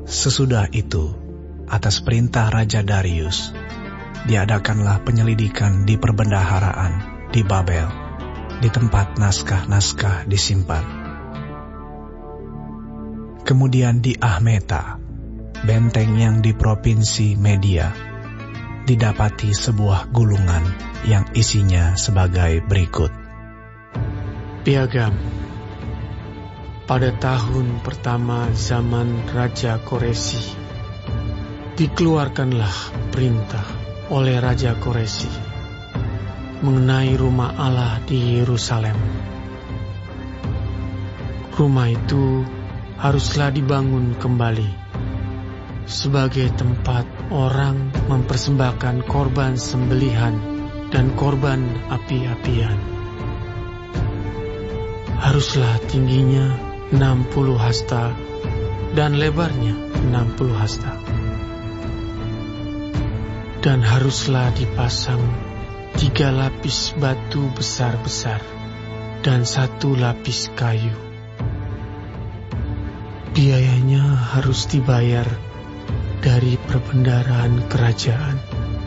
Sesudah itu, atas perintah Raja Darius, diadakanlah penyelidikan di perbendaharaan di Babel, di tempat naskah-naskah disimpan. Kemudian di Ahmeta, benteng yang di provinsi Media, didapati sebuah gulungan yang isinya sebagai berikut. Piagam. Pada tahun pertama zaman Raja Koresi, dikeluarkanlah perintah oleh Raja Koresi mengenai rumah Allah di Yerusalem. Rumah itu haruslah dibangun kembali sebagai tempat orang mempersembahkan korban sembelihan dan korban api-apian. Haruslah tingginya 60 hasta dan lebarnya 60 hasta. Dan haruslah dipasang 3 lapis batu besar-besar dan 1 lapis kayu. Biayanya harus dibayar dari perbendaharaan kerajaan.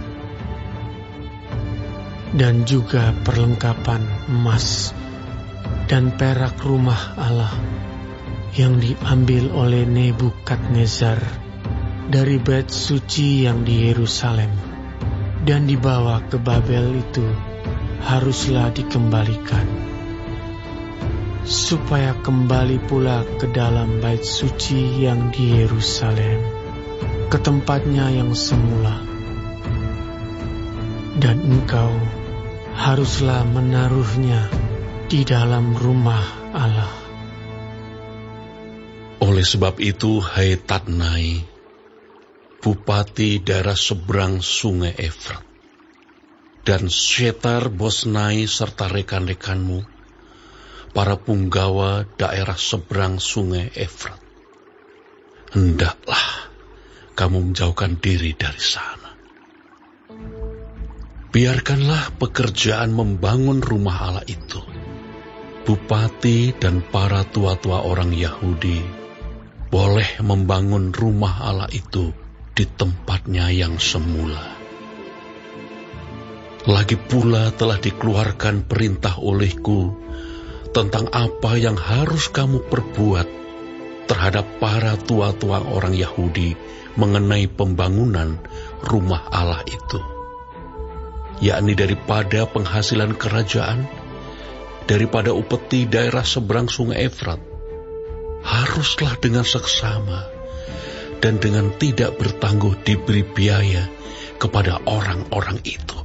Dan juga perlengkapan emas dan perak rumah Allah yang diambil oleh Nebukadnezar dari bait suci yang di Yerusalem dan dibawa ke Babel itu haruslah dikembalikan, supaya kembali pula ke dalam bait suci yang di Yerusalem, ke tempatnya yang semula. Dan engkau haruslah menaruhnya di dalam rumah Allah. Oleh sebab itu, hai Tatnai, bupati daerah seberang sungai Efrat, dan Setar-Bosnai serta rekan-rekanmu, para punggawa daerah seberang sungai Efrat, hendaklah kamu menjauhkan diri dari sana. Biarkanlah pekerjaan membangun rumah Allah itu. Bupati dan para tua-tua orang Yahudi boleh membangun rumah Allah itu di tempatnya yang semula. Lagi pula telah dikeluarkan perintah olehku tentang apa yang harus kamu perbuat terhadap para tua-tua orang Yahudi mengenai pembangunan rumah Allah itu, yakni daripada penghasilan kerajaan, daripada upeti daerah seberang sungai Efrat, haruslah dengan seksama dan dengan tidak bertangguh diberi biaya kepada orang-orang itu.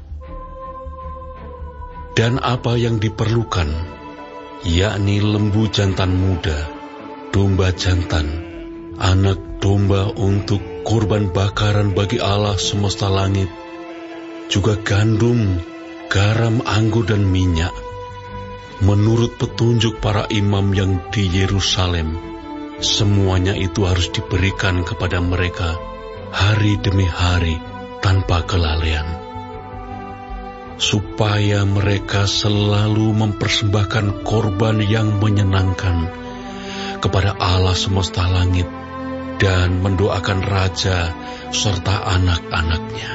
Dan apa yang diperlukan, yakni lembu jantan muda, domba jantan, anak domba untuk kurban bakaran bagi Allah semesta langit, juga gandum, garam, anggur dan minyak, menurut petunjuk para imam yang di Yerusalem, semuanya itu harus diberikan kepada mereka hari demi hari tanpa kelalaian, supaya mereka selalu mempersembahkan korban yang menyenangkan kepada Allah semesta langit dan mendoakan raja serta anak-anaknya.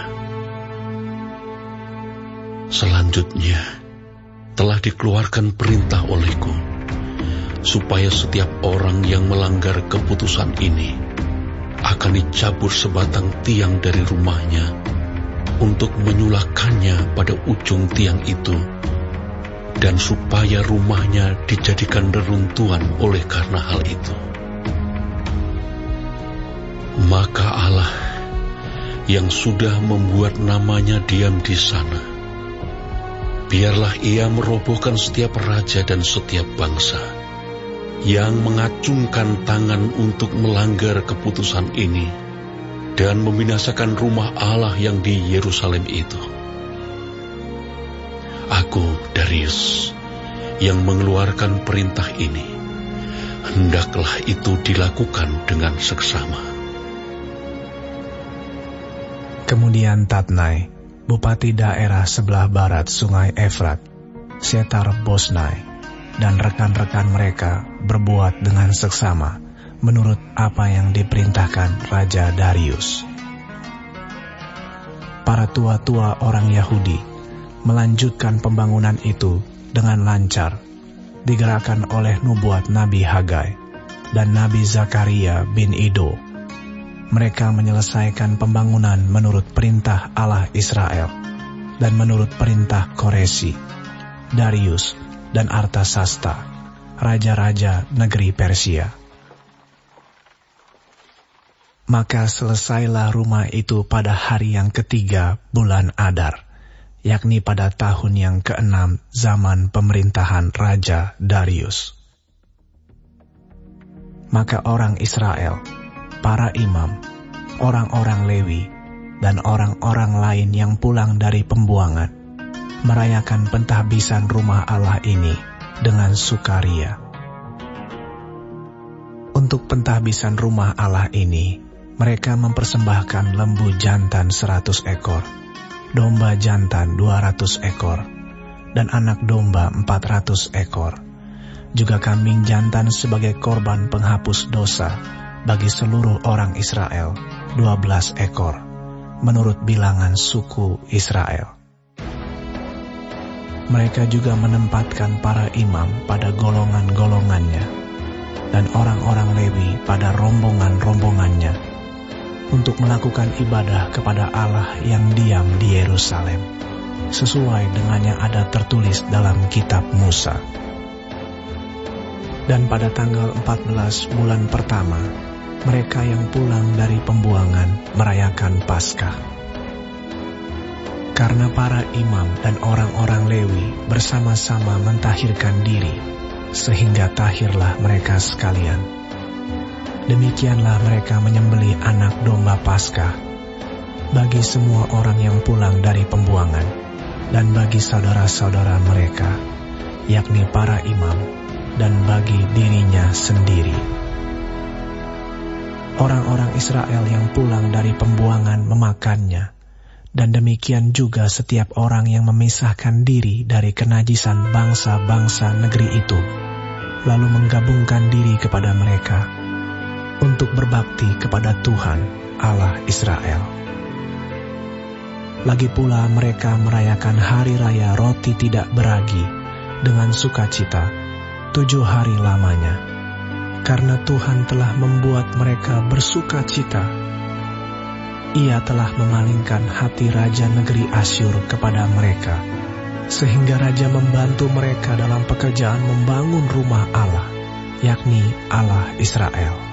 Selanjutnya, telah dikeluarkan perintah olehku, supaya setiap orang yang melanggar keputusan ini akan dicabut sebatang tiang dari rumahnya untuk menyulahkannya pada ujung tiang itu, dan supaya rumahnya dijadikan reruntuhan oleh karena hal itu. Maka Allah yang sudah membuat namanya diam di sana, biarlah ia merobohkan setiap raja dan setiap bangsa yang mengacungkan tangan untuk melanggar keputusan ini dan membinasakan rumah Allah yang di Yerusalem itu. Aku, Darius, yang mengeluarkan perintah ini, hendaklah itu dilakukan dengan seksama. Kemudian Tatnai, bupati daerah sebelah barat sungai Efrat, Setar-Bosnai, dan rekan-rekan mereka berbuat dengan seksama menurut apa yang diperintahkan Raja Darius. Para tua-tua orang Yahudi melanjutkan pembangunan itu dengan lancar, digerakkan oleh nubuat Nabi Hagai dan Nabi Zakaria bin Ido. Mereka menyelesaikan pembangunan menurut perintah Allah Israel dan menurut perintah Koresi, Darius, dan Artasasta, raja-raja negeri Persia. Maka selesailah rumah itu pada hari yang ketiga bulan Adar, yakni pada tahun yang ke-6 zaman pemerintahan Raja Darius. Maka orang Israel, para imam, orang-orang Lewi, dan orang-orang lain yang pulang dari pembuangan, merayakan pentahbisan rumah Allah ini dengan sukaria. Untuk pentahbisan rumah Allah ini, mereka mempersembahkan lembu jantan 100 ekor, domba jantan 200 ekor, dan anak domba 400 ekor, juga kambing jantan sebagai korban penghapus dosa bagi seluruh orang Israel, 12 ekor, menurut bilangan suku Israel. Mereka juga menempatkan para imam pada golongan-golongannya, dan orang-orang Lewi pada rombongan-rombongannya, untuk melakukan ibadah kepada Allah yang diam di Yerusalem, sesuai dengan yang ada tertulis dalam kitab Musa. Dan pada tanggal 14 bulan pertama, mereka yang pulang dari pembuangan merayakan Paskah. Karena para imam dan orang-orang Lewi bersama-sama mentahirkan diri, sehingga tahirlah mereka sekalian. Demikianlah mereka menyembelih anak domba Paskah bagi semua orang yang pulang dari pembuangan dan bagi saudara-saudara mereka, yakni para imam, dan bagi dirinya sendiri. Orang-orang Israel yang pulang dari pembuangan memakannya, dan demikian juga setiap orang yang memisahkan diri dari kenajisan bangsa-bangsa negeri itu, lalu menggabungkan diri kepada mereka untuk berbakti kepada Tuhan Allah Israel. Lagi pula mereka merayakan hari raya roti tidak beragi dengan sukacita 7 hari lamanya, karena Tuhan telah membuat mereka bersuka cita. Ia telah memalingkan hati raja negeri Asyur kepada mereka, sehingga raja membantu mereka dalam pekerjaan membangun rumah Allah, yakni Allah Israel.